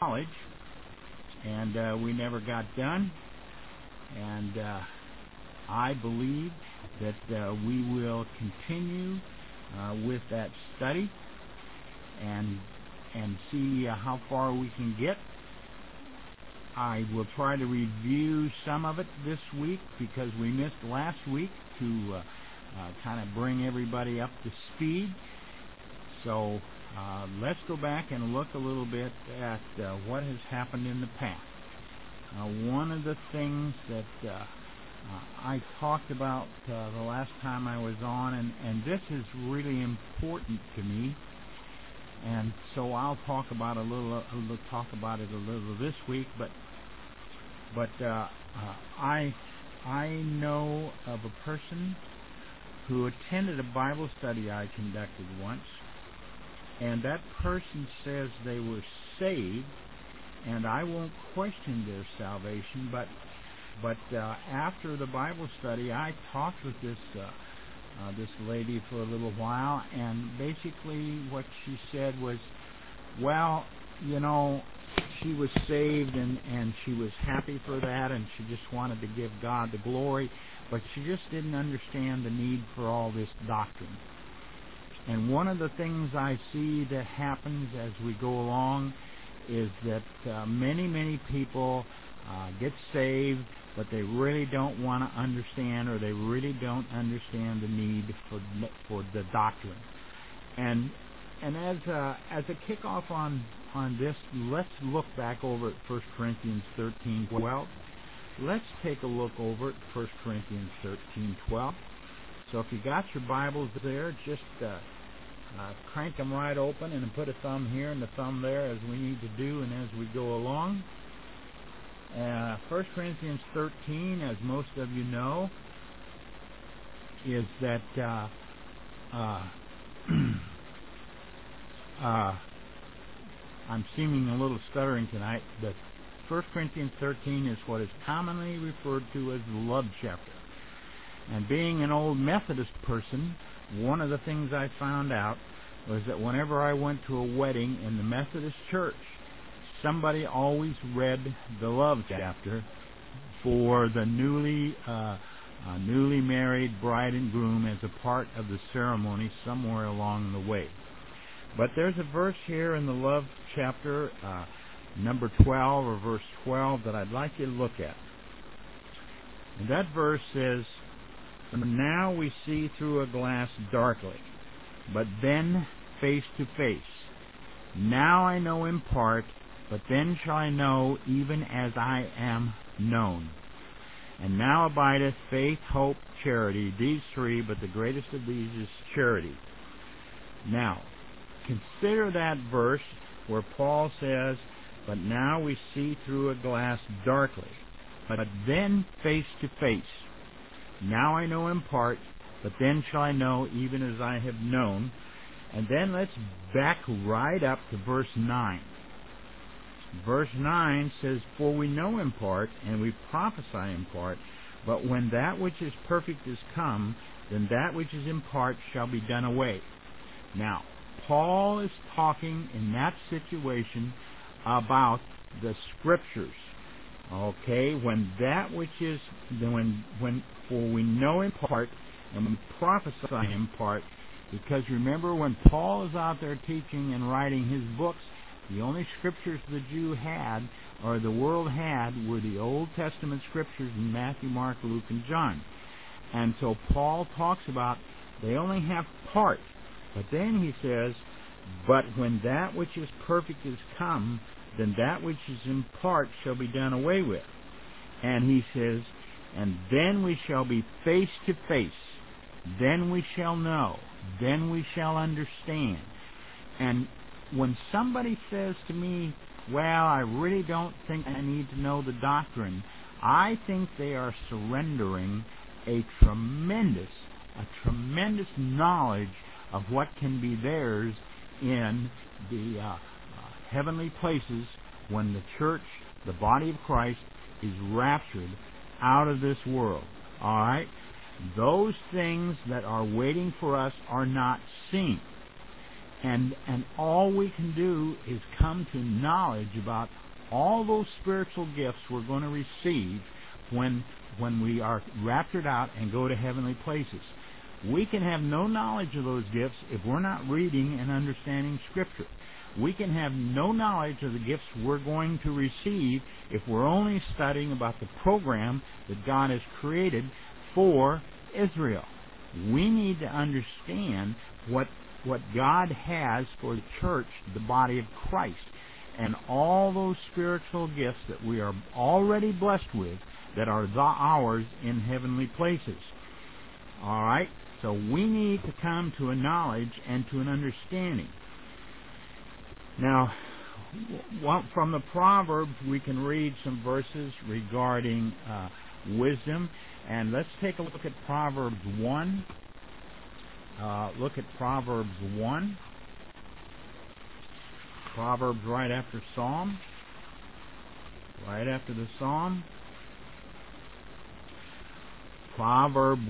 college, and we never got done. And I believe that we will continue with that study and see how far we can get. I will try to review some of it this week because we missed last week to kind of bring everybody up to speed. So let's go back and look a little bit at what has happened in the past. One of the things that I talked about the last time I was on, and this is really important to me, and so I'll talk about it a little this week. But I know of a person who attended a Bible study I conducted once, and that person says they were saved, and I won't question their salvation, but after the Bible study, I talked with this lady for a little while, and basically what she said was, well, you know, she was saved and she was happy for that, and she just wanted to give God the glory, but she just didn't understand the need for all this doctrine. And one of the things I see that happens as we go along is that many people get saved, but they really don't want to understand, or they really don't understand the need for the doctrine. And as a kickoff on this, let's look back over at 1 Corinthians 13:12. Let's take a look over at 1 Corinthians 13:12. So if you got your Bibles there, just crank them right open and put a thumb here and a thumb there, as we need to do and as we go along. 1 Corinthians 13, as most of you know, is that I'm seeming a little stuttering tonight, but 1 Corinthians 13 is what is commonly referred to as the love chapter. And being an old Methodist person, one of the things I found out was that whenever I went to a wedding in the Methodist church, somebody always read the love chapter for the newly married bride and groom as a part of the ceremony somewhere along the way. But there's a verse here in the love chapter, number 12 or verse 12, that I'd like you to look at. And that verse says, "Now we see through a glass darkly, but then face to face. Now I know in part, but then shall I know even as I am known. And now abideth faith, hope, charity, these three, but the greatest of these is charity." Now, consider that verse where Paul says, "But now we see through a glass darkly, but then face to face. Now I know in part, but then shall I know even as I have known." And then let's back right up to verse 9. Verse 9 says, "For we know in part, and we prophesy in part, but when that which is perfect is come, then that which is in part shall be done away." Now, Paul is talking in that situation about the Scriptures. Okay, when that which is, for we know in part, and we prophesy in part, because remember, when Paul is out there teaching and writing his books, the only Scriptures the Jew had, or the world had, were the Old Testament Scriptures in Matthew, Mark, Luke, and John. And so Paul talks about they only have part. But then he says, "But when that which is perfect is come, then that which is in part shall be done away with." And he says, "And then we shall be face to face. Then we shall know. Then we shall understand." And when somebody says to me, "Well, I really don't think I need to know the doctrine," I think they are surrendering a tremendous knowledge of what can be theirs in the heavenly places when the church, the body of Christ, is raptured out of this world. All right? Those things that are waiting for us are not seen. And all we can do is come to knowledge about all those spiritual gifts we're going to receive when we are raptured out and go to heavenly places. We can have no knowledge of those gifts if we're not reading and understanding Scripture. We can have no knowledge of the gifts we're going to receive if we're only studying about the program that God has created for Israel. We need to understand what God has for the church, the body of Christ, and all those spiritual gifts that we are already blessed with that are ours in heavenly places. All right? So we need to come to a knowledge and to an understanding. Now, from the Proverbs, we can read some verses regarding wisdom. And let's take a look at Proverbs 1. Look at Proverbs 1. Proverbs right after Psalm. Right after the Psalm. Proverbs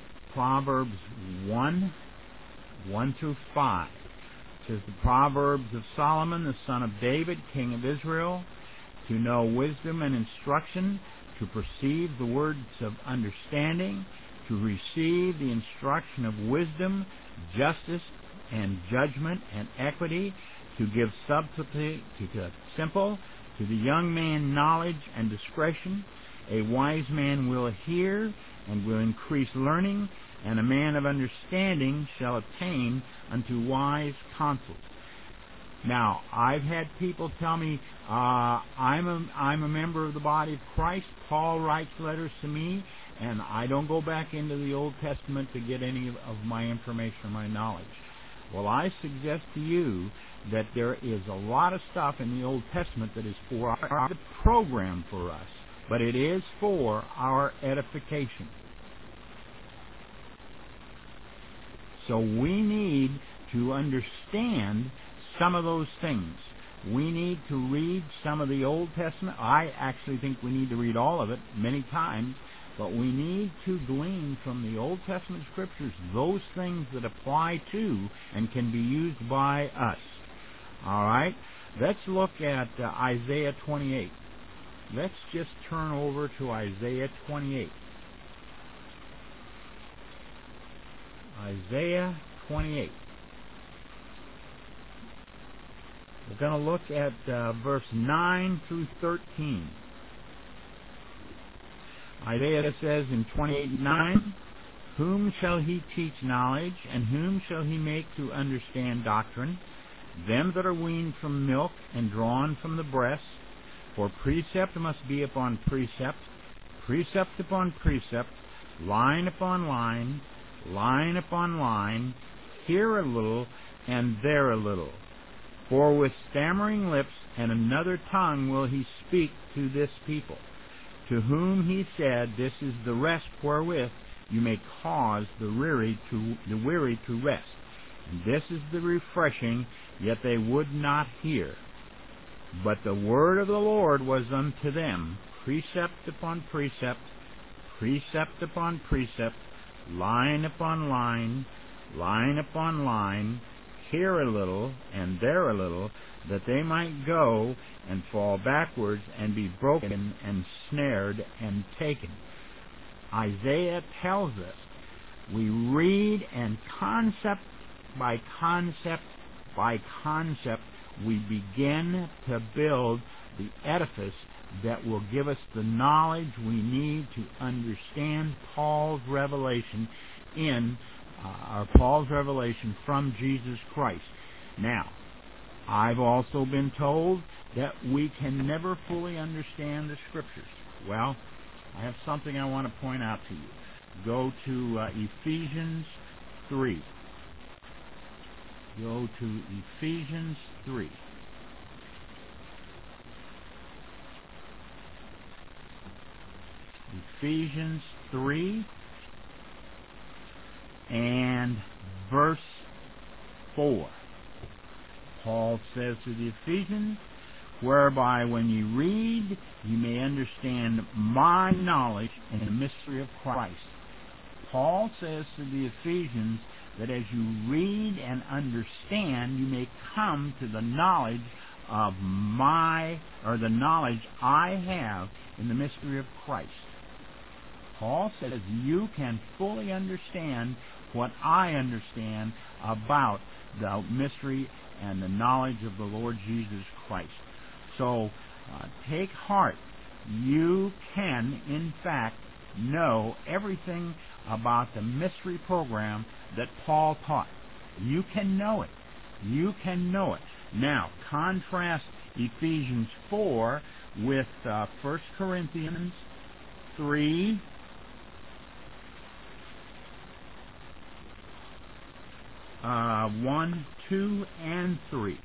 1, 1 through 5. It says, the Proverbs of Solomon, the son of David, king of Israel, to know wisdom and instruction, to perceive the words of understanding, to receive the instruction of wisdom, justice, and judgment, and equity, to give subtlety to the simple, to the young man knowledge and discretion. A wise man will hear and will increase learning, and a man of understanding shall attain unto wise counsel. Now, I've had people tell me, I'm a member of the body of Christ. Paul writes letters to me, and I don't go back into the Old Testament to get any of my information or my knowledge. Well, I suggest to you that there is a lot of stuff in the Old Testament that is for our program for us, but it is for our edification. So we need to understand some of those things. We need to read some of the Old Testament. I actually think we need to read all of it many times, but we need to glean from the Old Testament Scriptures those things that apply to and can be used by us. All right? Let's look at Isaiah 28. Let's just turn over to Isaiah 28. Isaiah 28. We're going to look at verse 9 through 13. Isaiah says in 28:9, whom shall he teach knowledge, and whom shall he make to understand doctrine? Them that are weaned from milk and drawn from the breast. For precept must be upon precept, precept upon precept, line upon line, line upon line, here a little and there a little. For with stammering lips and another tongue will he speak to this people, to whom he said, this is the rest wherewith you may cause the weary to rest. And this is the refreshing, yet they would not hear. But the word of the Lord was unto them, precept upon precept, precept upon precept, line upon line, line upon line, here a little and there a little, that they might go and fall backwards and be broken and snared and taken. Isaiah tells us we read, and concept by concept by concept we begin to build the edifice that will give us the knowledge we need to understand Paul's revelation Paul's revelation from Jesus Christ. Now, I've also been told that we can never fully understand the Scriptures. Well, I have something I want to point out to you. Go to Ephesians 3. Go to Ephesians 3. Ephesians 3 and verse 4. Paul says to the Ephesians, whereby when you read, you may understand my knowledge in the mystery of Christ. Paul says to the Ephesians that as you read and understand, you may come to the knowledge of the knowledge I have in the mystery of Christ. Paul says you can fully understand what I understand about the mystery and the knowledge of the Lord Jesus Christ. So take heart. You can, in fact, know everything about the mystery program that Paul taught. You can know it. You can know it. Now, contrast Ephesians 4 with 1 Corinthians 3. 1, 2, and 3.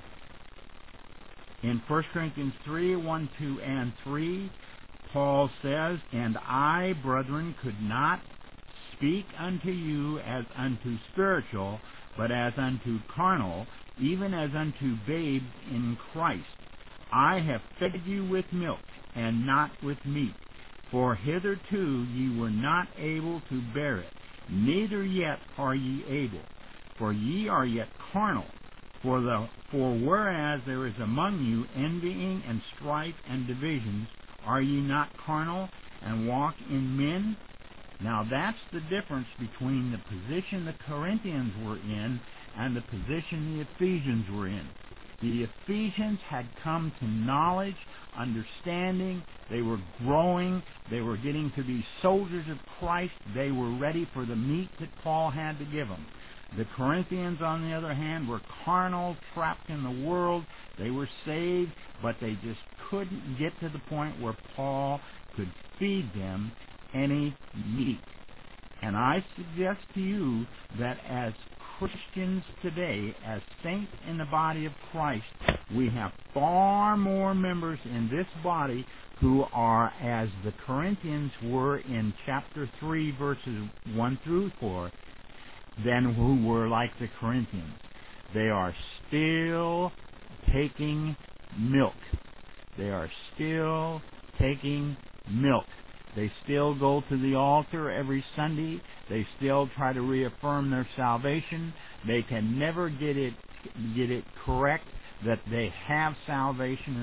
In 1 Corinthians 3, 1, 2, and 3, Paul says, "And I, brethren, could not speak unto you as unto spiritual, but as unto carnal, even as unto babes in Christ. I have fed you with milk, and not with meat. For hitherto ye were not able to bear it, neither yet are ye able. For ye are yet carnal. For whereas there is among you envying and strife and divisions, are ye not carnal, and walk in men?" Now that's the difference between the position the Corinthians were in and the position the Ephesians were in. The Ephesians had come to knowledge, understanding. They were growing. They were getting to be soldiers of Christ. They were ready for the meat that Paul had to give them. The Corinthians, on the other hand, were carnal, trapped in the world. They were saved, but they just couldn't get to the point where Paul could feed them any meat. And I suggest to you that as Christians today, as saints in the body of Christ, we have far more members in this body who are as the Corinthians were in chapter 3, verses 1 through 4, than who were like the Corinthians. They are still taking milk. They are still taking milk. They still go to the altar every Sunday. They still try to reaffirm their salvation. They can never get it correct that they have salvation.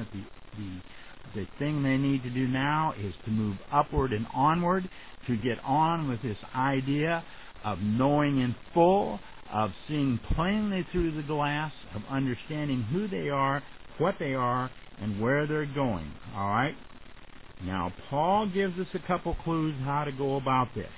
That the thing they need to do now is to move upward and onward, to get on with this idea of knowing in full, of seeing plainly through the glass, of understanding who they are, what they are, and where they're going. All right? Now, Paul gives us a couple clues how to go about this.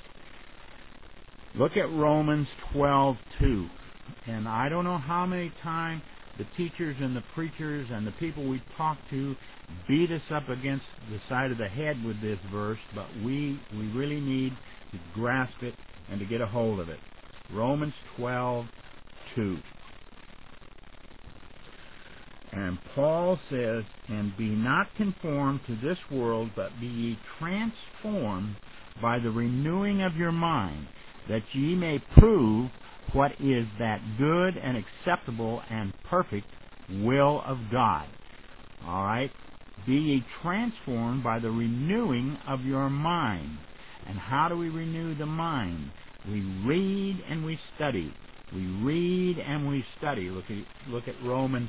Look at Romans 12:2. And I don't know how many times the teachers and the preachers and the people we talk to beat us up against the side of the head with this verse, but we really need to grasp it and to get a hold of it. Romans 12:2. And Paul says, "And be not conformed to this world, but be ye transformed by the renewing of your mind, that ye may prove what is that good and acceptable and perfect will of God." All right? Be ye transformed by the renewing of your mind. And how do we renew the mind? We read and we study. We read and we study. Look at Romans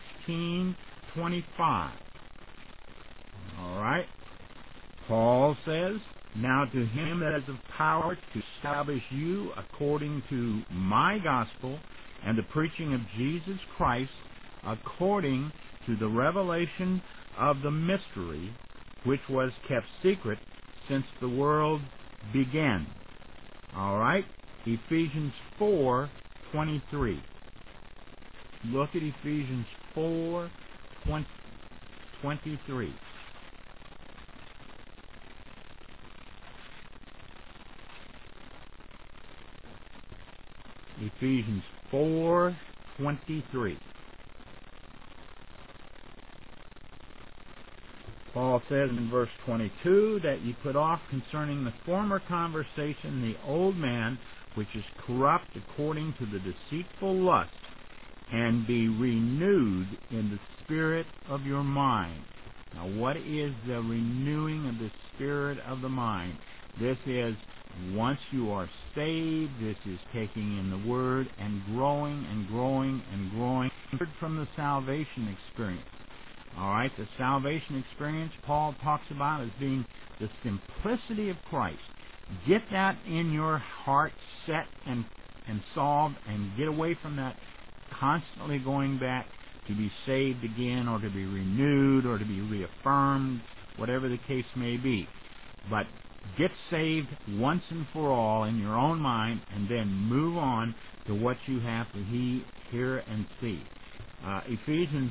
16:25. All right? Paul says, "Now to him that is of power to establish you according to my gospel and the preaching of Jesus Christ, according to the revelation of the mystery, which was kept secret since the world began." All right? Ephesians 4:23. Look at Ephesians 4:23. Ephesians 4:23. Paul says in verse 22 that ye put off concerning the former conversation the old man, which is corrupt according to the deceitful lust, and be renewed in the spirit of your mind. Now, what is the renewing of the spirit of the mind? This is Once you are saved, this is taking in the Word and growing and growing and growing from the salvation experience. All right, the salvation experience Paul talks about as being the simplicity of Christ. Get that in your heart set and solved, and get away from that constantly going back to be saved again or to be renewed or to be reaffirmed, whatever the case may be. But get saved once and for all in your own mind, and then move on to what you have to hear and see. Ephesians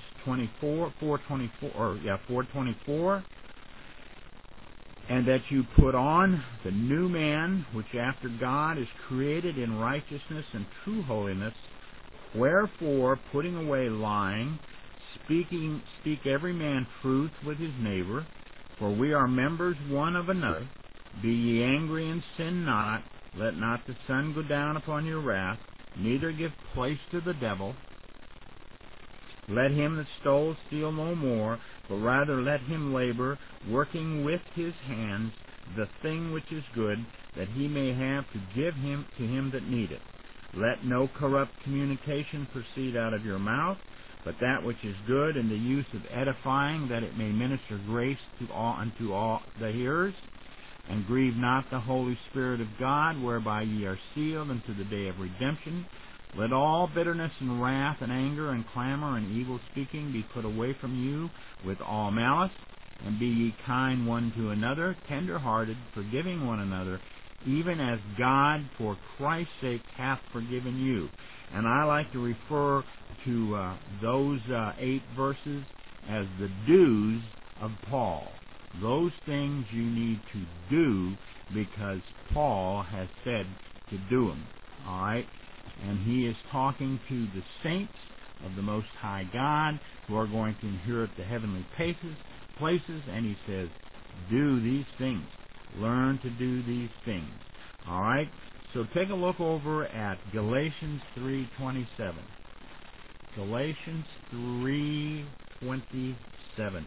4:24, and that you put on the new man, which after God is created in righteousness and true holiness. Wherefore, putting away lying, speak every man truth with his neighbor, for we are members one of another. Be ye angry and sin not. Let not the sun go down upon your wrath, neither give place to the devil. Let him that stole steal no more, but rather let him labor, working with his hands the thing which is good, that he may have to give him to him that needeth. Let no corrupt communication proceed out of your mouth, but that which is good, in the use of edifying, that it may minister grace unto all the hearers. And grieve not the Holy Spirit of God, whereby ye are sealed unto the day of redemption. Let all bitterness and wrath and anger and clamor and evil speaking be put away from you with all malice. And be ye kind one to another, tender-hearted, forgiving one another, even as God for Christ's sake hath forgiven you. And I like to refer to those 8 verses as the do's of Paul. Those things you need to do because Paul has said to do them. All right? And he is talking to the saints of the Most High God who are going to inherit the heavenly places, and he says, do these things. Learn to do these things. All right? So take a look over at Galatians 3:27. Galatians 3:27.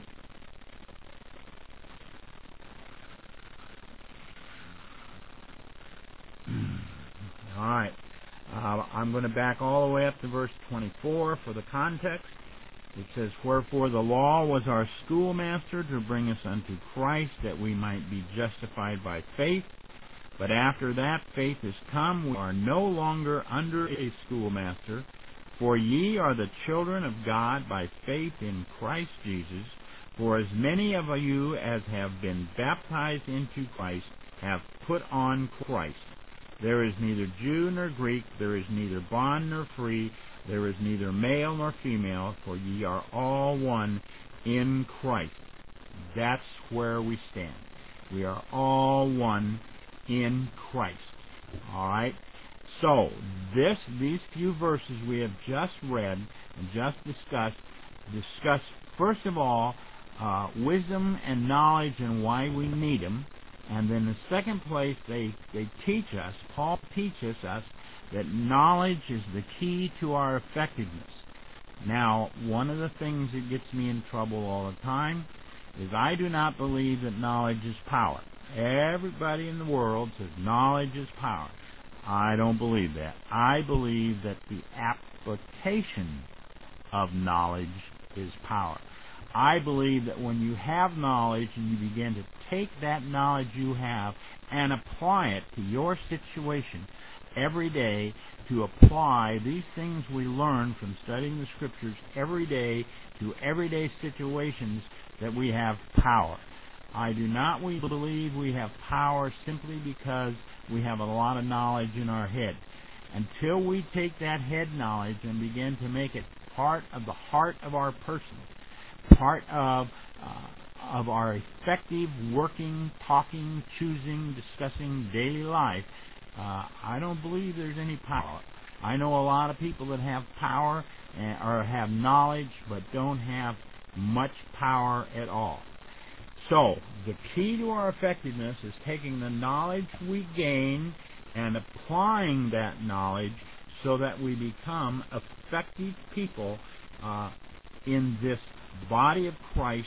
All right. I'm going to back all the way up to verse 24 for the context. It says, wherefore the law was our schoolmaster to bring us unto Christ, that we might be justified by faith. But after that faith is come, we are no longer under a schoolmaster. For ye are the children of God by faith in Christ Jesus. For as many of you as have been baptized into Christ have put on Christ. There is neither Jew nor Greek, there is neither bond nor free, there is neither male nor female, for ye are all one in Christ. That's where we stand. We are all one in Christ. All right? So, these few verses we have just read and just discussed first of all, wisdom and knowledge and why we need them. And then in the second place, they teach us, Paul teaches us, that knowledge is the key to our effectiveness. Now, one of the things that gets me in trouble all the time is I do not believe that knowledge is power. Everybody in the world says knowledge is power. I don't believe that. I believe that the application of knowledge is power. I believe that when you have knowledge and you begin to take that knowledge you have and apply it to your situation every day, to apply these things we learn from studying the Scriptures every day to everyday situations, that we have power. I do not believe we have power simply because we have a lot of knowledge in our head. Until we take that head knowledge and begin to make it part of the heart of our person, part of our effective working, talking, choosing, discussing daily life, I don't believe there's any power. I know a lot of people that have power or have knowledge but don't have much power at all. So, the key to our effectiveness is taking the knowledge we gain and applying that knowledge so that we become effective people in this body of Christ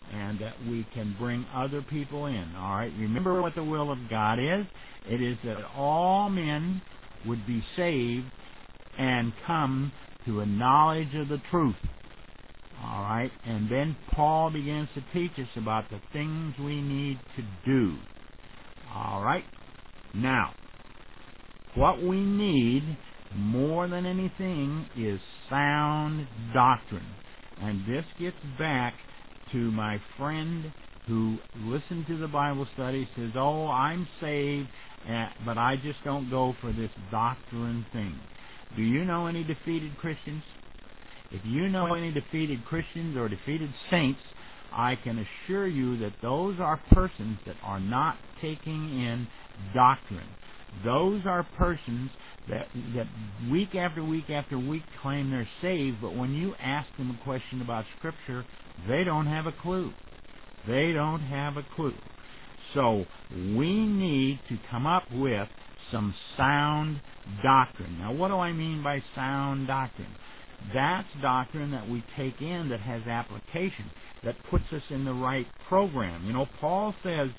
and that we can bring other people in. All right, remember what the will of God is. It is that all men would be saved and come to a knowledge of the truth. All right, and then Paul begins to teach us about the things we need to do. All right, now, what we need more than anything is sound doctrine. And this gets back to my friend who listened to the Bible study, says, oh, I'm saved, but I just don't go for this doctrine thing. Do you know any defeated Christians? If you know any defeated Christians or defeated saints, I can assure you that those are persons that are not taking in doctrine. Those are persons that week after week after week claim they're saved, but when you ask them a question about Scripture, they don't have a clue. They don't have a clue. So we need to come up with some sound doctrine. Now, what do I mean by sound doctrine? That's doctrine that we take in that has application, that puts us in the right program. You know, Paul says,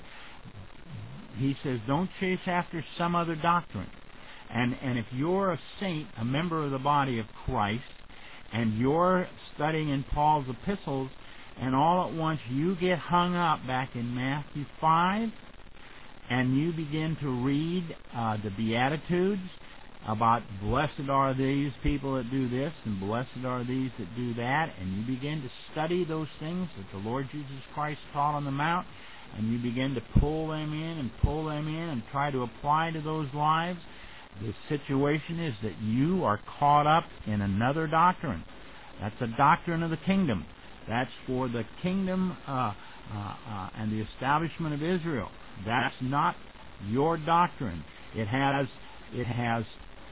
he says, don't chase after some other doctrine. And if you're a saint, a member of the body of Christ, and you're studying in Paul's epistles, and all at once you get hung up back in Matthew 5, and you begin to read the Beatitudes about blessed are these people that do this, and blessed are these that do that, and you begin to study those things that the Lord Jesus Christ taught on the Mount, and you begin to pull them in and try to apply to those lives, the situation is that you are caught up in another doctrine. That's a doctrine of the kingdom. That's for the kingdom and the establishment of Israel. That's not your doctrine. It has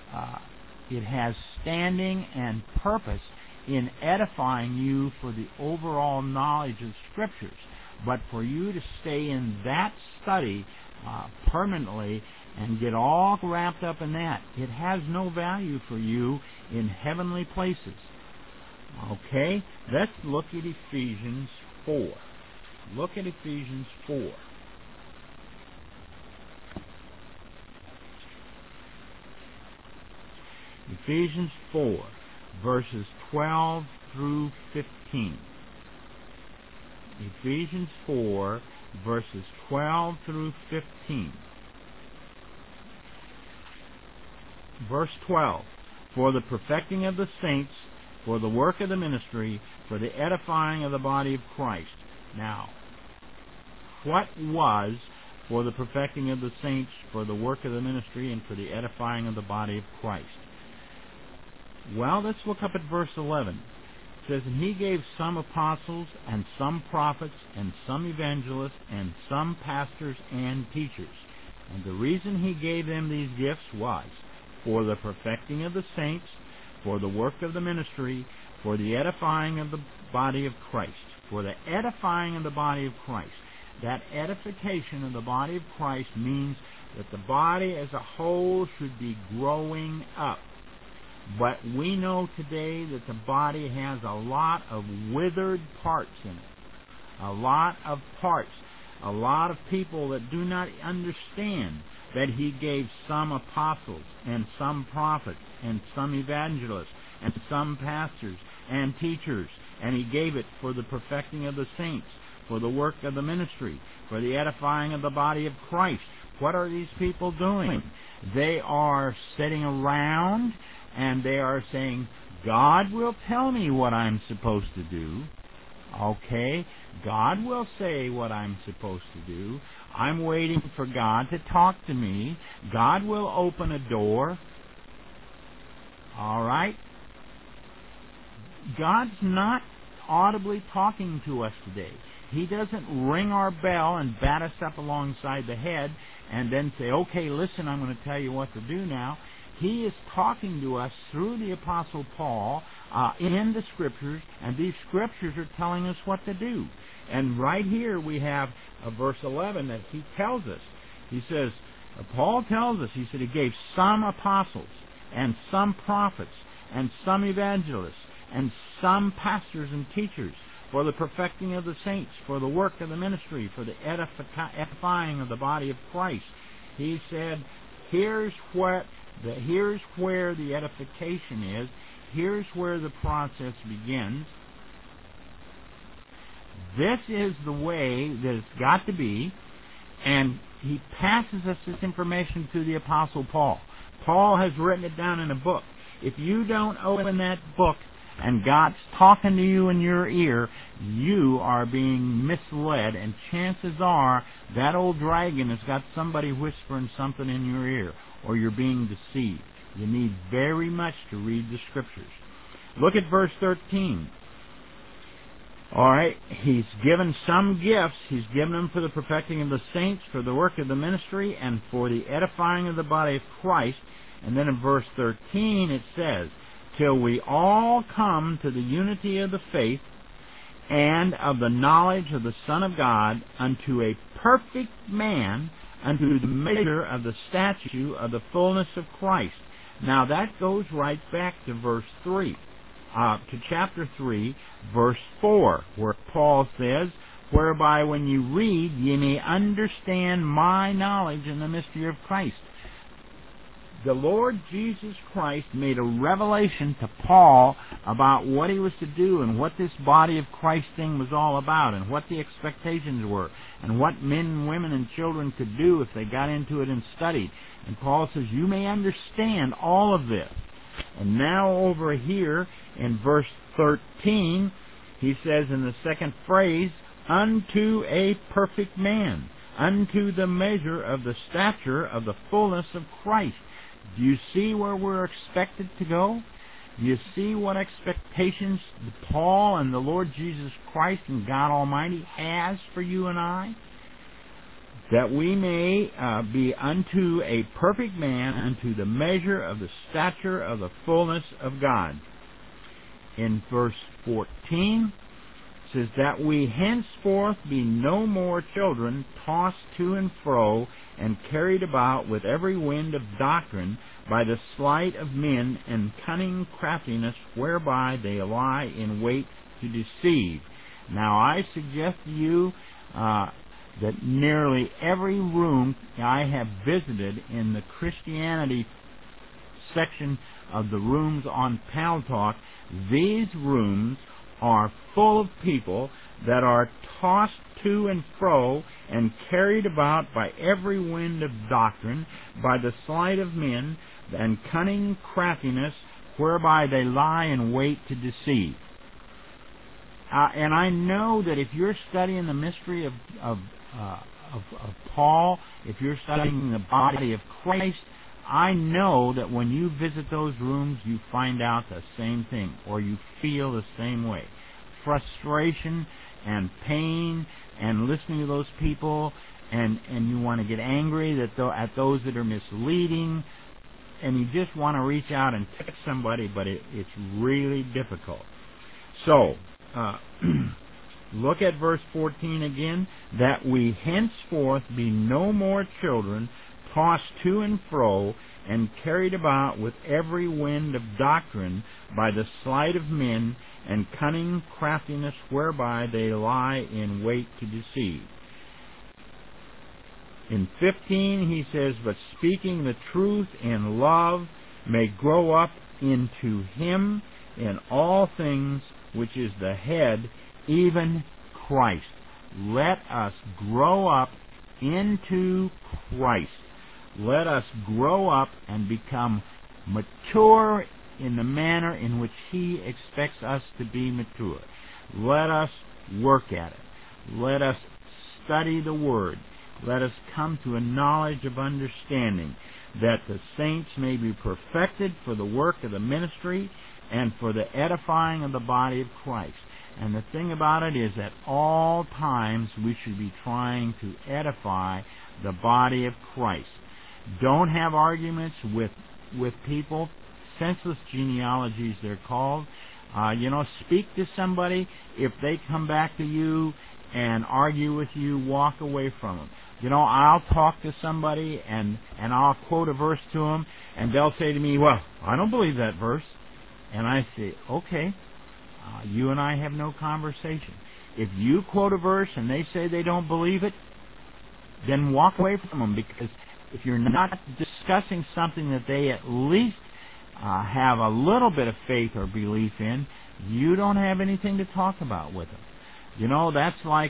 standing and purpose in edifying you for the overall knowledge of Scriptures. But for you to stay in that study permanently and get all wrapped up in that, it has no value for you in heavenly places. Okay? Let's look at Ephesians 4. Look at Ephesians 4. Ephesians 4, verses 12 through 15. Ephesians 4, verses 12 through 15. Verse 12, for the perfecting of the saints, for the work of the ministry, for the edifying of the body of Christ. Now, what was for the perfecting of the saints, for the work of the ministry, and for the edifying of the body of Christ? Well, let's look up at verse 11. It says, and he gave some apostles, and some prophets, and some evangelists, and some pastors and teachers. And the reason he gave them these gifts was for the perfecting of the saints, for the work of the ministry, for the edifying of the body of Christ. For the edifying of the body of Christ. That edification of the body of Christ means that the body as a whole should be growing up. But we know today that the body has a lot of withered parts in it. A lot of parts. A lot of people that do not understand that he gave some apostles and some prophets and some evangelists and some pastors and teachers. And he gave it for the perfecting of the saints, for the work of the ministry, for the edifying of the body of Christ. What are these people doing? They are sitting around and they are saying, God will tell me what I'm supposed to do. Okay? God will say what I'm supposed to do. I'm waiting for God to talk to me. God will open a door. All right? God's not audibly talking to us today. He doesn't ring our bell and bat us up alongside the head and then say, okay, listen, I'm going to tell you what to do now. He is talking to us through the Apostle Paul in the Scriptures, and these Scriptures are telling us what to do. And right here we have verse 11 that he tells us. He says, Paul tells us, he said he gave some apostles and some prophets and some evangelists and some pastors and teachers for the perfecting of the saints, for the work of the ministry, for the edifying of the body of Christ. He said, here's where the edification is. Here's where the process begins. This is the way that it's got to be. And he passes us this information to the Apostle Paul. Paul has written it down in a book. If you don't open that book and God's talking to you in your ear, you are being misled, and chances are that old dragon has got somebody whispering something in your ear, or you're being deceived. You need very much to read the Scriptures. Look at verse 13. All right, he's given some gifts. He's given them for the perfecting of the saints, for the work of the ministry, and for the edifying of the body of Christ. And then in verse 13 it says, till we all come to the unity of the faith and of the knowledge of the Son of God, unto a perfect man, unto the measure of the stature of the fullness of Christ. Now that goes right back to verse 3. To chapter 3, verse 4, where Paul says, whereby when you read, ye may understand my knowledge in the mystery of Christ. The Lord Jesus Christ made a revelation to Paul about what he was to do and what this body of Christ thing was all about and what the expectations were and what men and women and children could do if they got into it and studied. And Paul says, you may understand all of this. And now over here in verse 13, he says in the second phrase, unto a perfect man, unto the measure of the stature of the fullness of Christ. Do you see where we're expected to go? Do you see what expectations Paul and the Lord Jesus Christ and God Almighty has for you and I? That we may be unto a perfect man, unto the measure of the stature of the fullness of God. In verse 14, it says, that we henceforth be no more children, tossed to and fro, and carried about with every wind of doctrine, by the sleight of men and cunning craftiness, whereby they lie in wait to deceive. Now I suggest to you that nearly every room I have visited in the Christianity section of the rooms on Paltalk, these rooms are full of people that are tossed to and fro and carried about by every wind of doctrine, by the sleight of men and cunning craftiness, whereby they lie in wait to deceive. And I know that if you're studying the mystery of Paul, if you're studying the body of Christ, I know that when you visit those rooms, you find out the same thing, or you feel the same way. Frustration and pain, and listening to those people, and you want to get angry at those that are misleading, and you just want to reach out and touch somebody, but it's really difficult. So, look at verse 14 again. That we henceforth be no more children, tossed to and fro, and carried about with every wind of doctrine, by the sleight of men and cunning craftiness, whereby they lie in wait to deceive. In 15 he says, but speaking the truth in love may grow up into him in all things, which is the head, even Christ. Let us grow up into Christ. Let us grow up and become mature in the manner in which he expects us to be mature. Let us work at it. Let us study the Word. Let us come to a knowledge of understanding, that the saints may be perfected for the work of the ministry and for the edifying of the body of Christ. And the thing about it is, at all times we should be trying to edify the body of Christ. Don't have arguments with people. Senseless genealogies, they're called. Speak to somebody. If they come back to you and argue with you, walk away from them. I'll talk to somebody and I'll quote a verse to them, and they'll say to me, well, I don't believe that verse. And I say, okay, you and I have no conversation. If you quote a verse and they say they don't believe it, then walk away from them, because if you're not discussing something that they at least have a little bit of faith or belief in, you don't have anything to talk about with them. You know, that's like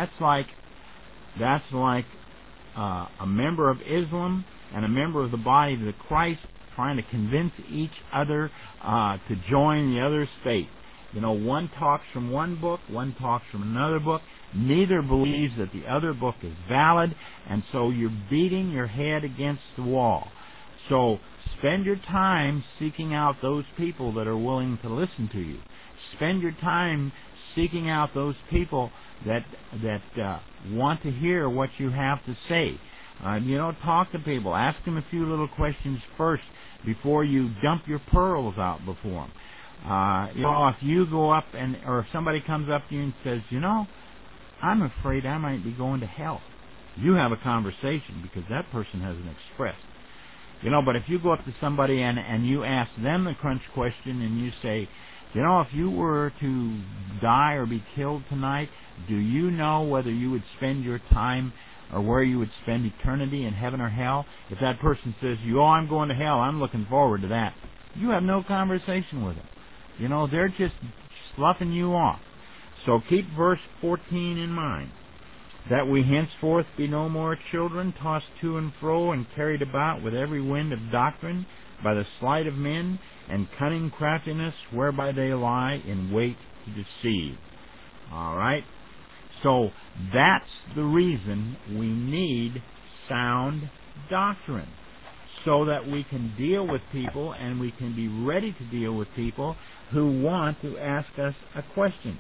a member of Islam and a member of the body of the Christ trying to convince each other to join the other's faith. You know, one talks from one book, one talks from another book. Neither believes that the other book is valid, and so you're beating your head against the wall. So spend your time seeking out those people that are willing to listen to you. Spend your time seeking out those people that want to hear what you have to say. You know, talk to people. Ask them a few little questions first before you dump your pearls out before them. You know, if you go up or if somebody comes up to you and says, you know, I'm afraid I might be going to hell, you have a conversation, because that person hasn't expressed. You know, but if you go up to somebody and you ask them the crunch question and you say, you know, if you were to die or be killed tonight, do you know whether you would spend your time or where you would spend eternity, in heaven or hell? If that person says, I'm going to hell, I'm looking forward to that, you have no conversation with them. You know, they're just sloughing you off. So keep verse 14 in mind. That we henceforth be no more children, tossed to and fro and carried about with every wind of doctrine, by the sleight of men and cunning craftiness, whereby they lie in wait to deceive. All right? So that's the reason we need sound doctrine, so that we can deal with people and we can be ready to deal with people who want to ask us a question.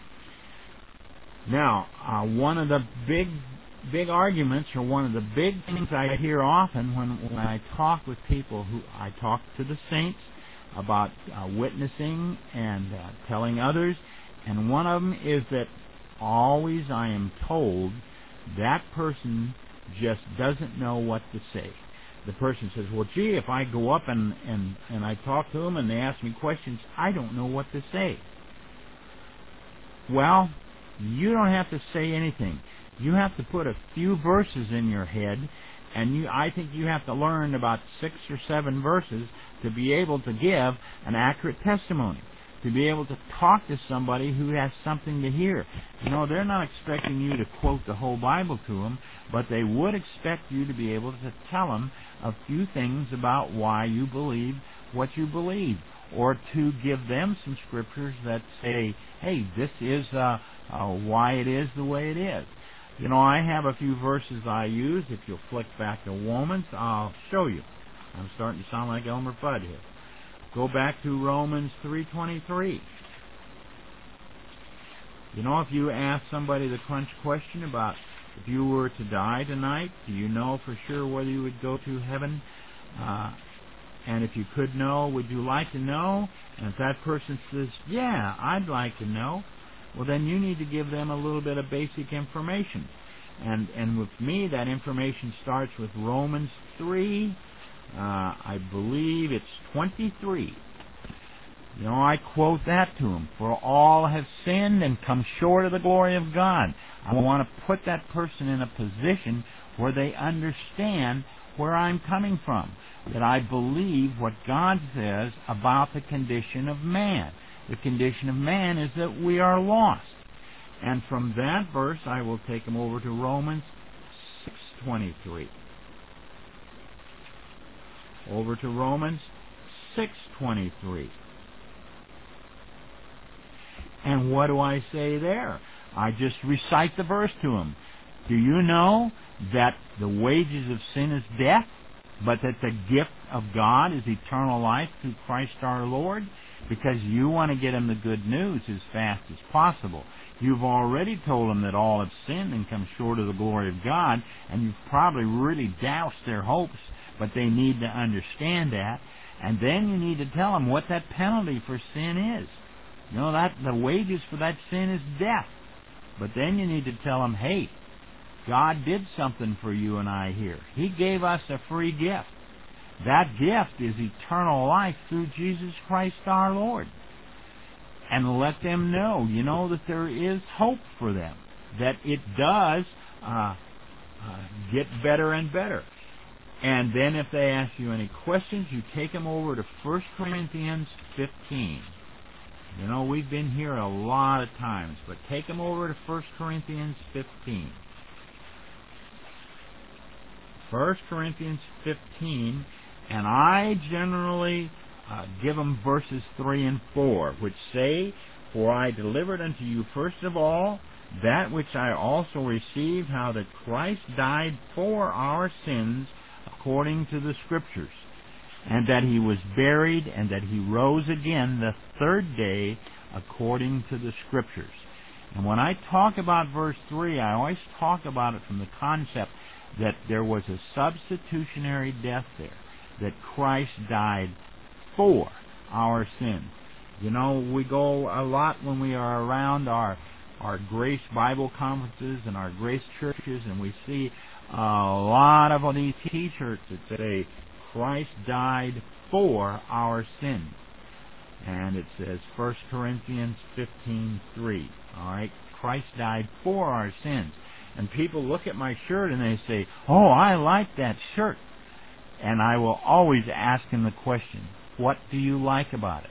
Now, one of the big arguments, or one of the big things I hear often when I talk with people I talk to the saints about witnessing and telling others, and one of them is that always I am told that person just doesn't know what to say. The person says, well, gee, if I go up and I talk to them and they ask me questions, I don't know what to say. Well, you don't have to say anything. You have to put a few verses in your head, and I think you have to learn about 6 or 7 verses to be able to give an accurate testimony, to be able to talk to somebody who has something to hear. You know, they're not expecting you to quote the whole Bible to them, but they would expect you to be able to tell them a few things about why you believe what you believe, or to give them some scriptures that say, hey, this is why it is the way it is. You know, I have a few verses I use. If you'll flick back to Romans, I'll show you. I'm starting to sound like Elmer Fudd here. Go back to Romans 3:23. You know, if you ask somebody the crunch question about if you were to die tonight, do you know for sure whether you would go to heaven? And if you could know, would you like to know? And if that person says, yeah, I'd like to know, well, then you need to give them a little bit of basic information. And with me, that information starts with Romans 3, I believe it's 23. You know, I quote that to them. For all have sinned and come short of the glory of God. I want to put that person in a position where they understand where I'm coming from, that I believe what God says about the condition of man. The condition of man is that we are lost. And from that verse, I will take them over to Romans 6:23. Over to Romans 6:23. And what do I say there? I just recite the verse to them. Do you know that the wages of sin is death, but that the gift of God is eternal life through Christ our Lord? Because you want to get them the good news as fast as possible. You've already told them that all have sinned and come short of the glory of God, and you've probably really doused their hopes, but they need to understand that. And then you need to tell them what that penalty for sin is. You know, that the wages for that sin is death. But then you need to tell them, hey, God did something for you and I here. He gave us a free gift. That gift is eternal life through Jesus Christ our Lord. and let them know, that there is hope for them, that it does get better and better. And then if they ask you any questions, you take them over to 1 Corinthians 15. We've been here a lot of times, but take them over to 1 Corinthians 15. 1 Corinthians 15, and I generally give them verses 3 and 4, which say, "For I delivered unto you first of all that which I also received, how that Christ died for our sins according to the Scriptures, and that he was buried, and that he rose again the third day according to the Scriptures." And when I talk about verse 3, I always talk about it from the concept that there was a substitutionary death there, that Christ died for our sins. We go a lot when we are around our Grace Bible conferences and our Grace churches, and we see a lot of these T-shirts that say, "Christ died for our sins." And it says 1 Corinthians 15:3. All right? Christ died for our sins. And people look at my shirt and they say, "Oh, I like that shirt." And I will always ask them the question, "What do you like about it?"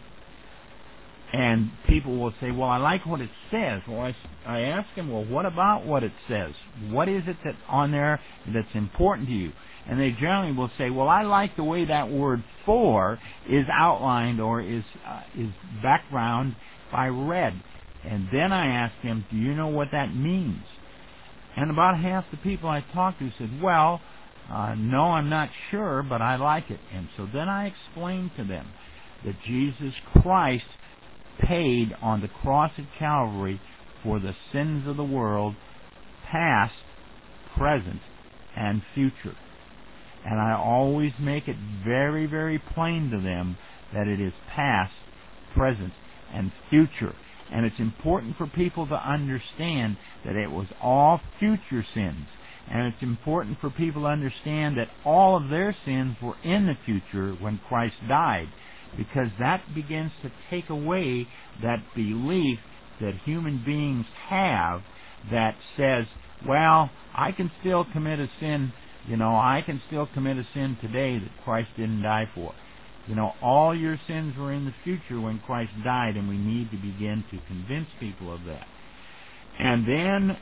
And people will say, "Well, I like what it says." Well, I ask them, "Well, what about what it says? What is it that's on there that's important to you?" And they generally will say, "Well, I like the way that word 'for' is outlined or is background by red." And then I ask them, "Do you know what that means?" And about half the people I talked to said, "Well, no, I'm not sure, but I like it." And so then I explained to them that Jesus Christ paid on the cross at Calvary for the sins of the world, past, present, and future. And I always make it very, very plain to them that it is past, present, and future. And it's important for people to understand that it was all future sins. And it's important for people to understand that all of their sins were in the future when Christ died, because that begins to take away that belief that human beings have that says, "Well, I can still commit a sin, I can still commit a sin today that Christ didn't die for." All your sins were in the future when Christ died, and we need to begin to convince people of that. And then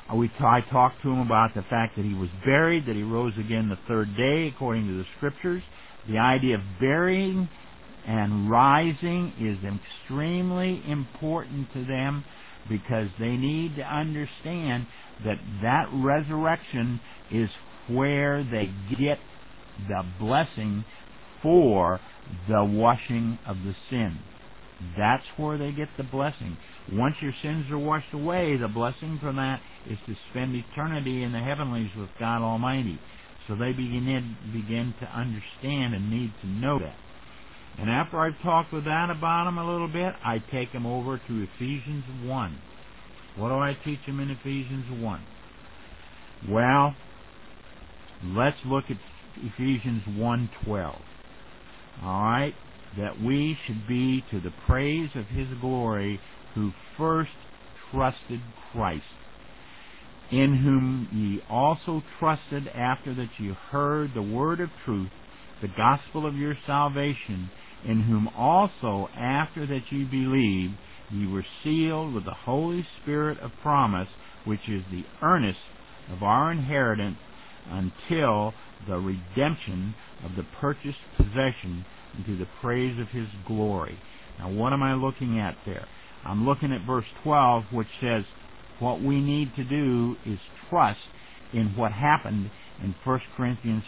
I talked to him about the fact that he was buried, that he rose again the third day according to the Scriptures. The idea of burying and rising is extremely important to them, because they need to understand that resurrection is where they get the blessing for the washing of the sin. That's where they get the blessing. Once your sins are washed away, the blessing from that is to spend eternity in the heavenlies with God Almighty. So they begin to understand and need to know that. And after I've talked with that about them a little bit, I take them over to Ephesians 1. What do I teach them in Ephesians 1? Well, let's look at Ephesians 1:12. All right? That we should be to the praise of His glory, who first trusted Christ, in whom ye also trusted after that ye heard the word of truth, the gospel of your salvation, in whom also after that ye believed, ye were sealed with the Holy Spirit of promise, which is the earnest of our inheritance until the redemption of the purchased possession, into the praise of His glory. Now, what am I looking at there? I'm looking at verse 12, which says what we need to do is trust in what happened in 1 Corinthians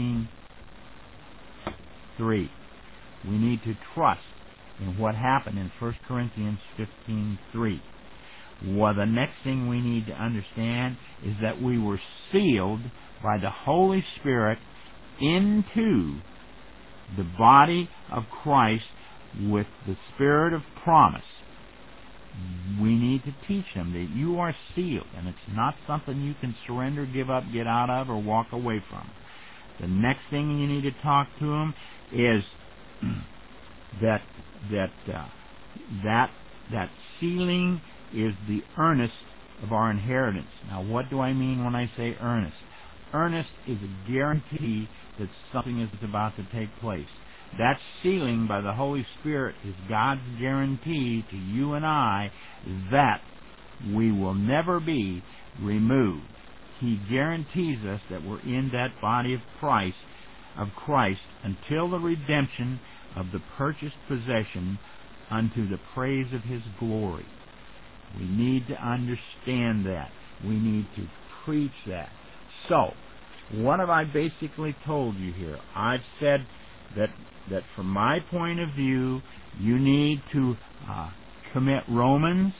15:3. We need to trust in what happened in 1 Corinthians 15:3. Well, the next thing we need to understand is that we were sealed by the Holy Spirit into the body of Christ with the Spirit of promise. We need to teach them that you are sealed, and it's not something you can surrender, give up, get out of, or walk away from. The next thing you need to talk to them is that That sealing is the earnest of our inheritance. Now, what do I mean when I say earnest? Earnest is a guarantee that something is about to take place. That sealing by the Holy Spirit is God's guarantee to you and I that we will never be removed. He guarantees us that we're in that body of Christ until the redemption of the purchased possession unto the praise of His glory. We need to understand that. We need to preach that. So, what have I basically told you here? I've said that from my point of view, you need to commit Romans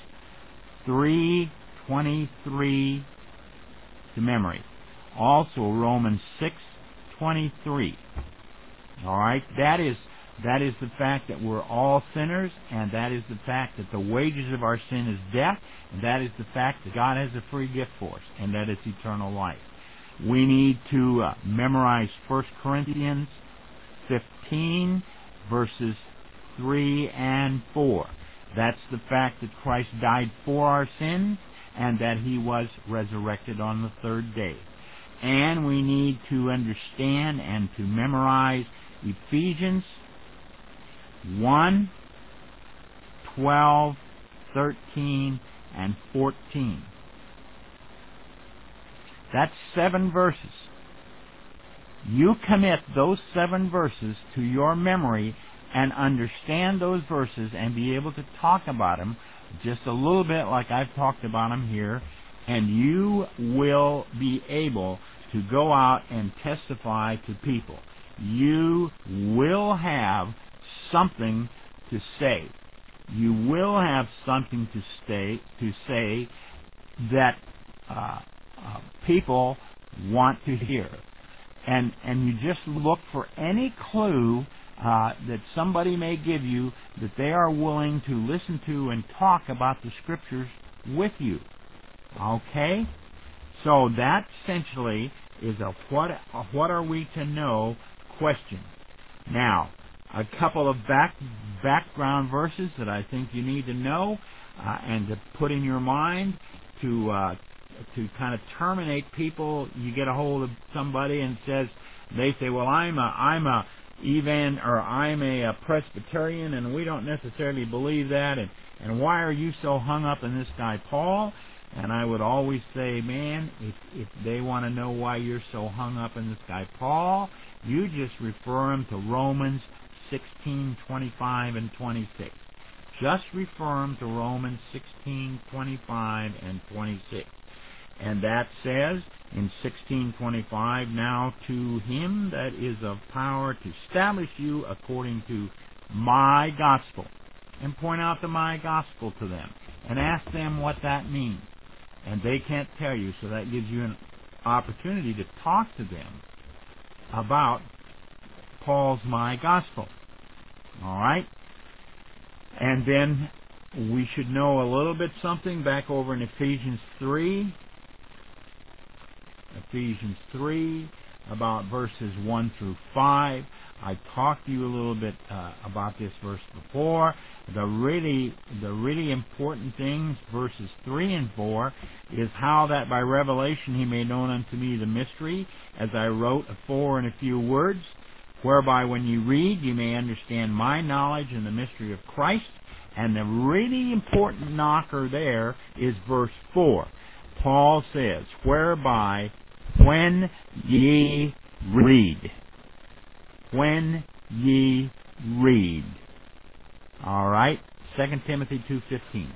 3:23 to memory. Also Romans 6:23. All right, that is the fact that we're all sinners, and that is the fact that the wages of our sin is death, and that is the fact that God has a free gift for us, and that it's eternal life. We need to memorize 1 Corinthians 15, verses 3 and 4. That's the fact that Christ died for our sins and that He was resurrected on the third day. And we need to understand and to memorize Ephesians 1, 12, 13, and 14. That's 7 verses. You commit those 7 verses to your memory and understand those verses and be able to talk about them just a little bit like I've talked about them here, and you will be able to go out and testify to people. You will have something to say. You will have something to say that people want to hear. And you just look for any clue that somebody may give you that they are willing to listen to and talk about the Scriptures with you. Okay? So that essentially is a what are we to know question. Now, a couple of background verses that I think you need to know and to put in your mind to kind of terminate people. You get a hold of somebody and they say, well, I'm a Presbyterian, and we don't necessarily believe that, and why are you so hung up in this guy Paul? And I would always say, man, if they want to know why you're so hung up in this guy Paul, you just refer them to Romans 16:25 and 26. Just refer them to Romans 16:25 and 26. And that says in 16:25, now to Him that is of power to establish you according to my gospel. And point out the my gospel to them. And ask them what that means. And they can't tell you, so that gives you an opportunity to talk to them about Paul's my gospel. All right? And then we should know a little bit something back over in Ephesians 3. Ephesians 3, about verses 1 through 5. I talked to you a little bit about this verse before. The really important things, verses 3 and 4, is how that by revelation He made known unto me the mystery, as I wrote afore in a few words, whereby when you read you may understand my knowledge in the mystery of Christ. And the really important knocker there is verse 4. Paul says, whereby when ye read. When ye read. All right? 2 Timothy 2:15.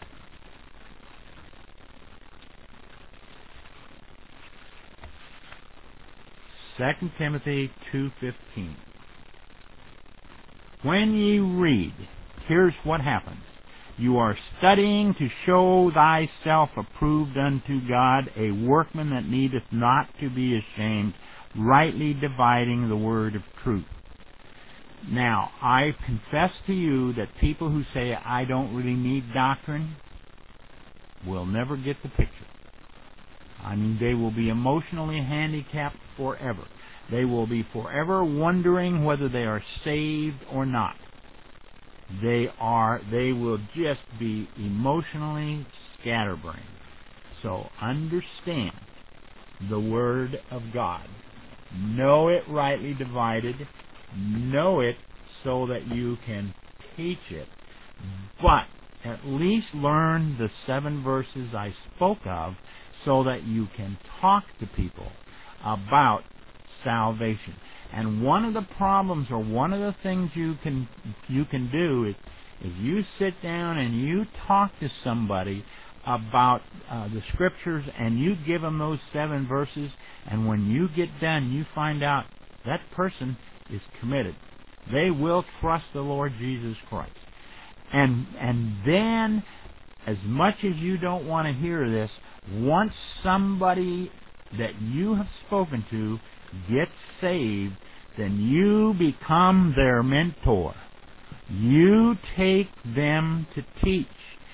2 Timothy 2:15. When ye read, here's what happens. You are studying to show thyself approved unto God, a workman that needeth not to be ashamed, rightly dividing the word of truth. Now, I confess to you that people who say, I don't really need doctrine, will never get the picture. I mean, they will be emotionally handicapped forever. They will be forever wondering whether they are saved or not. they will just be emotionally scatterbrained. So understand the Word of God. Know it rightly divided. Know it so that you can teach it. But at least learn the 7 verses I spoke of so that you can talk to people about salvation. And one of the problems, or one of the things you can do is you sit down and you talk to somebody about the Scriptures, and you give them those 7 verses, and when you get done, you find out that person is committed. They will trust the Lord Jesus Christ. And then, as much as you don't want to hear this, once somebody that you have spoken to gets saved, then you become their mentor. You take them to teach.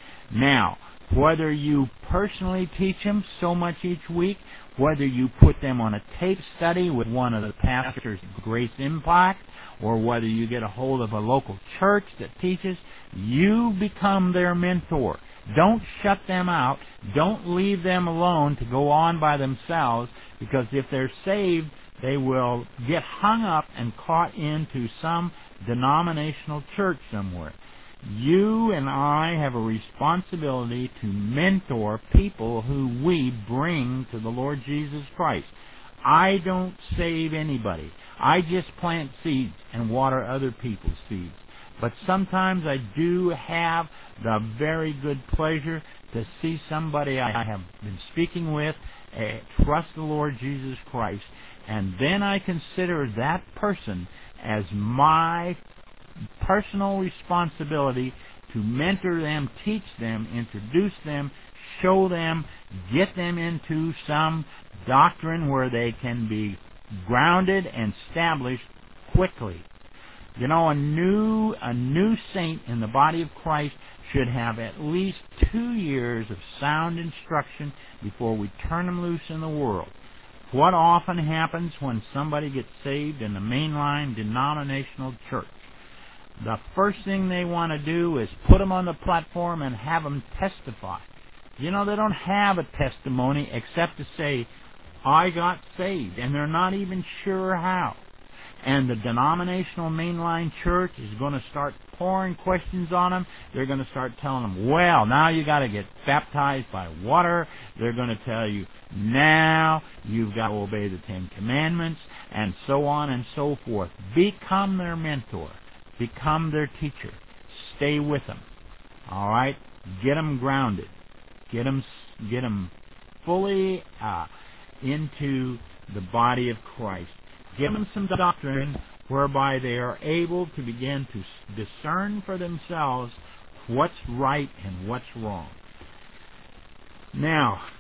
Now, whether you personally teach them so much each week, whether you put them on a tape study with one of the pastors of Grace Impact, or whether you get a hold of a local church that teaches, you become their mentor. Don't shut them out. Don't leave them alone to go on by themselves, because if they're saved, they will get hung up and caught into some denominational church somewhere. You and I have a responsibility to mentor people who we bring to the Lord Jesus Christ. I don't save anybody. I just plant seeds and water other people's seeds. But sometimes I do have the very good pleasure to see somebody I have been speaking with trust the Lord Jesus Christ, and then I consider that person as my personal responsibility to mentor them, teach them, introduce them, show them, get them into some doctrine where they can be grounded and established quickly. You know, a new saint in the body of Christ should have at least 2 years of sound instruction before we turn them loose in the world. What often happens when somebody gets saved in the mainline denominational church? The first thing they want to do is put them on the platform and have them testify. You know, they don't have a testimony except to say, I got saved, and they're not even sure how. And the denominational mainline church is going to start pouring questions on them. They're going to start telling them, well, now you got to get baptized by water. They're going to tell you, now you've got to obey the 10 Commandments, and so on and so forth. Become their mentor. Become their teacher. Stay with them. All right? Get them grounded. Get them fully into the body of Christ. Give them some doctrine whereby they are able to begin to discern for themselves what's right and what's wrong. Now,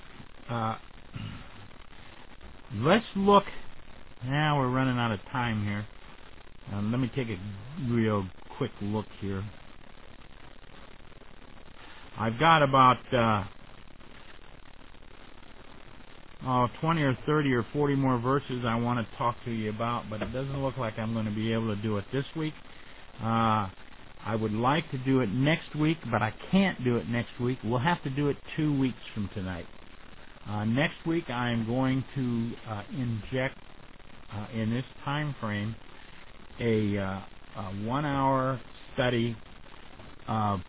let's look. Now we're running out of time here. Let me take a real quick look here. I've got about 20 or 30 or 40 more verses I want to talk to you about, but it doesn't look like I'm going to be able to do it this week. I would like to do it next week, but I can't do it next week. We'll have to do it 2 weeks from tonight. Next week I am going to inject in this time frame a 1-hour study of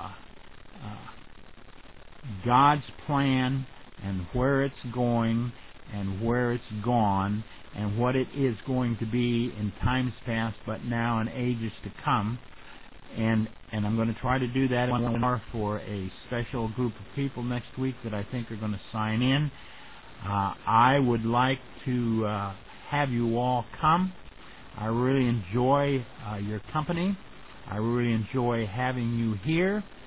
God's plan and where it's going and where it's gone and what it is going to be in times past, but now in ages to come. And I'm going to try to do that in 1 hour for a special group of people next week that I think are going to sign in. I would like to have you all come. I really enjoy your company. I really enjoy having you here.